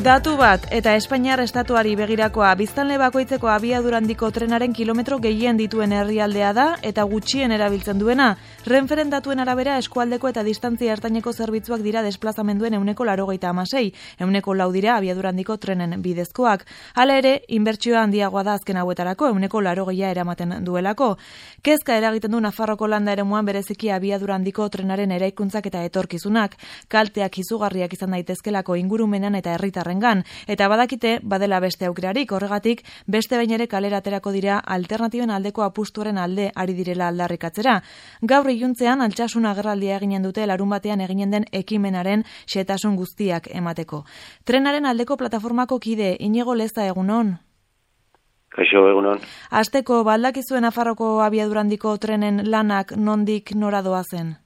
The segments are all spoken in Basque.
Datu bat eta Espainiar estatuari begirakoa, biztanle bakoitzeko abiadura handiko trenaren kilometro gehien dituen herrialdea da eta gutxien erabiltzen duena. Renferen datuen arabera eskualdeko eta distantzia ertaineko zerbitzuak dira desplazamenduen 96%, 4 dira abiadura handiko trenen bidezkoak. Hala ere, inbertsioa handiagoa da azken hauetarako, 80% eramaten duelako. Kezka eragiten du Nafarroko landa eremuan bereziki abiadura handiko trenaren eraikuntzak eta etorkizunak. Kalteak izugarriak izan daitezkelako ingurumenan eta herritarrengan, eta badakite badela beste aukerarik, horregatik beste behin ere kalera aterako dira alternatiben aldeko apustuaren alde ari direla aldarrikatzera. Gaur iluntzean Altsasun agerraldia eginen dute larunbatean eginen den ekimenaren xehetasun guztiak emateko. Trenaren aldeko plataformako kide Inigo Leza, egunon. Kaixo, egunon. Hasteko, baldakizuen Nafarroko abiadura handiko trenen lanak nondik nora doazen?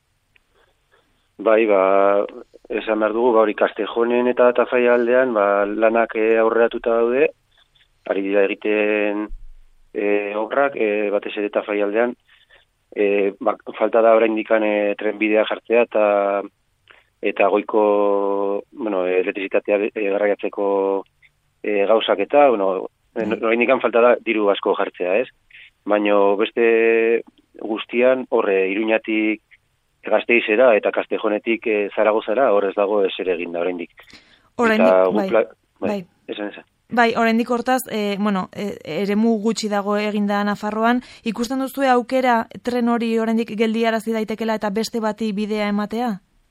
Bai, esan behar dugu, gaur Castejonen eta Tafalla aldean, lanak aurreratuta daude, ari dira egiten obrak, batez ere Tafalla aldean, falta da oraindikan trenbidea jartzea eta goiko, elektrizitatea garraiatzeko gauzak eta, oraindikan falta da diru asko jartzea, ez? Baina beste guztian, horre, Iruñatik Gasteizera eta Castejonetik Zaragozara hor ez dago ezer eginda oraindik. Bai. Esan. Bai, oraindik hortaz, eremu gutxi dago eginda Nafarroan, ikusten duzue aukera tren hori oraindik geldiarazi daitekela eta beste bati bidea ematea?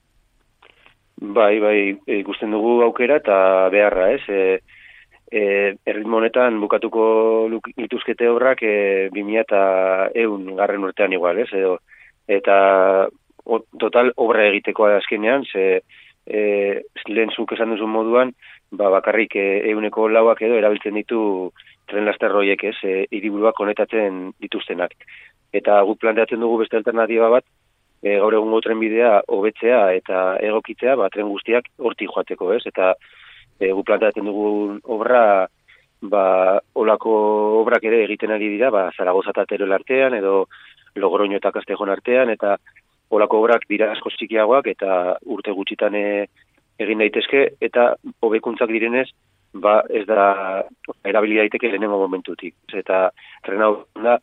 Bai, ikusten dugu aukera eta beharra, ez? Erritmo honetan bukatuko lituzkete obrak 2100 garren urtean igual, ez? Eta total obra egiteko azkenean, lehen zuk esan duzun moduan, bakarrik 104 edo erabiltzen ditu tren lasterroiek, ez, hiriburuak konektatzen dituztenak. Eta guk planteatzen dugu beste alternatiba bat, gaur egungo trenbidea hobetzea eta egokitzea, tren guztiak hortik joateko, ez, eta guk planteatzen dugun obra, olako obrak ere egiten ari dira, Zaragoza eta Teruel artean, edo Logroño eta Castejon artean, eta olako obrak dira asko txikiagoak eta urte gutxitan egin daitezke, eta hobekuntzak direnez, ez da erabili daiteke lehenengo momentutik. Eta tren hau da,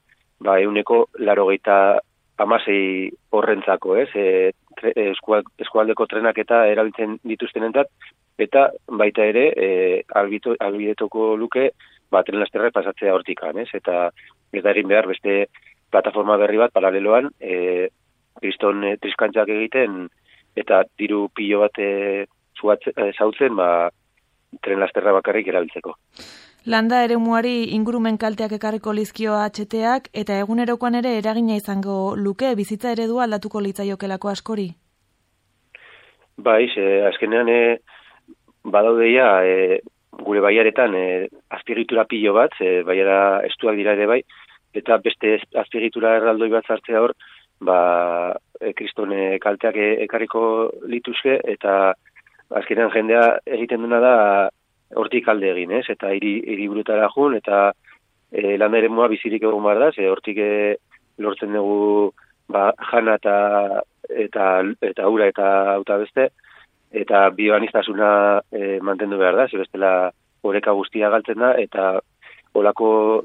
186 horrentzako, ez? Eskualdeko trenak eta erabiltzen dituztenentzat, eta baita ere, albidetoko luke, tren lasterrak pasatzea hortikan, ez? Eta ez da egin behar beste plataforma berri bat paraleloan, kriston triskantzak egiten, eta diru pilo bat zautzen, tren lasterra bakarrik erabiltzeko. Landa eremuari ingurumen kalteak ekarriko lizkio HT-ak, eta egunerokoan ere eragina izango luke, bizitza eredua aldatuko litzaiokelako askori? Bai, azkenean badaudeia gure baiaretan azpiegitura pilo bat, baiara estuak dira ere bai, eta beste azpiegitura erraldoi bat zartzea hor, kriston kalteak ekarriko lituzke, eta azkenean jendea egiten duna da hortik alde egin, ez? Eta hiriburutara jun, eta landa eremua bizirik egon behar da, hortik lortzen dugu jana eta ura eta auta beste, eta bioaniztasuna mantendu behar da, bestela oreka guztia galtzen da, eta olako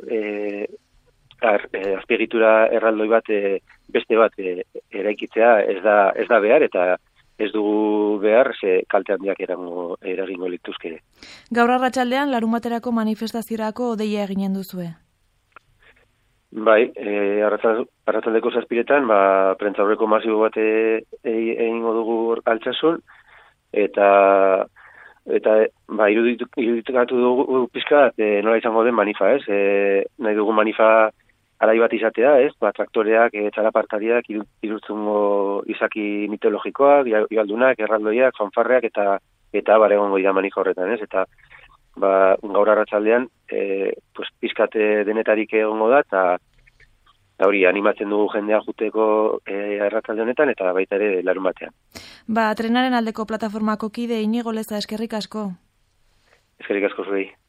azpiegitura erraldoi bat beste bat eraikitzea ez da behar, eta ez dugu behar kalte handiak eragingo lituzke. Gaur arratsaldean larunbaterako manifestaziorako deia eginen duzue? Bai, arratsaldeko 7:00 prentsaurreko masibo bat egingo dugu Altsasun, eta irudikatu dugu pizka nola izango den manifa, ez? Nahi dugu manifa alai bat izatea, ez? Traktoreak, txalapartariak, irurtzungo izaki mitologikoak, igaldunak, erraldoiak, fanfarreak, eta egongo dira manifa horretan, ez? Eta gaur arratsaldean pizkate denetarik egongo da, eta hori animatzen dugu jendea juteko arratsalde honetan, eta baita ere larunbatean. Trenaren aldeko plataformako kide Inigo Leza, eskerrik asko. Eskerrik asko zuei.